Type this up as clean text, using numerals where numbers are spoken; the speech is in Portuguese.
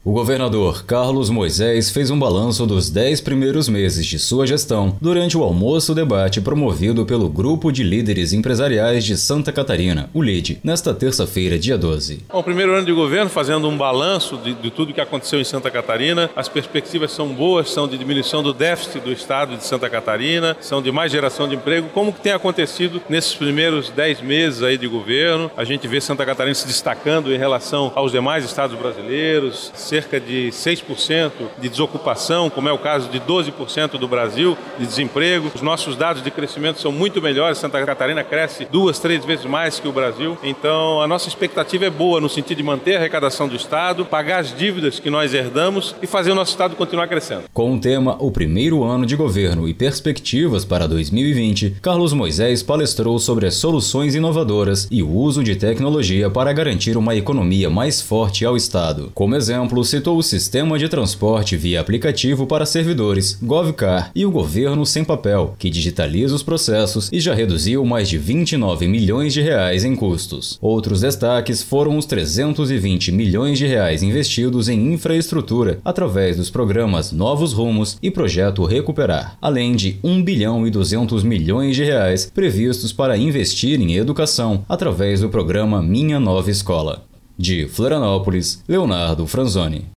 O governador Carlos Moisés fez um balanço dos 10 primeiros meses de sua gestão durante o almoço-debate promovido pelo Grupo de Líderes Empresariais de Santa Catarina, o LIDE, nesta terça-feira, dia 12. Bom, primeiro ano de governo, fazendo um balanço de tudo que aconteceu em Santa Catarina. As perspectivas são boas, são de diminuição do déficit do estado de Santa Catarina, são de mais geração de emprego. Como que tem acontecido nesses primeiros 10 meses aí de governo? A gente vê Santa Catarina se destacando em relação aos demais estados brasileiros, cerca de 6% de desocupação, como é o caso de 12% do Brasil de desemprego. Os nossos dados de crescimento são muito melhores. Santa Catarina cresce 2, 3 vezes mais que o Brasil. Então, a nossa expectativa é boa no sentido de manter a arrecadação do estado, pagar as dívidas que nós herdamos e fazer o nosso estado continuar crescendo. Com o tema O Primeiro Ano de Governo e Perspectivas para 2020, Carlos Moisés palestrou sobre as soluções inovadoras e o uso de tecnologia para garantir uma economia mais forte ao estado. Como exemplo, citou o sistema de transporte via aplicativo para servidores, GovCar, e o governo sem papel, que digitaliza os processos e já reduziu mais de 29 milhões de reais em custos. Outros destaques foram os 320 milhões de reais investidos em infraestrutura através dos programas Novos Rumos e Projeto Recuperar, além de 1 bilhão e 200 milhões de reais previstos para investir em educação através do programa Minha Nova Escola. De Florianópolis, Leonardo Franzoni.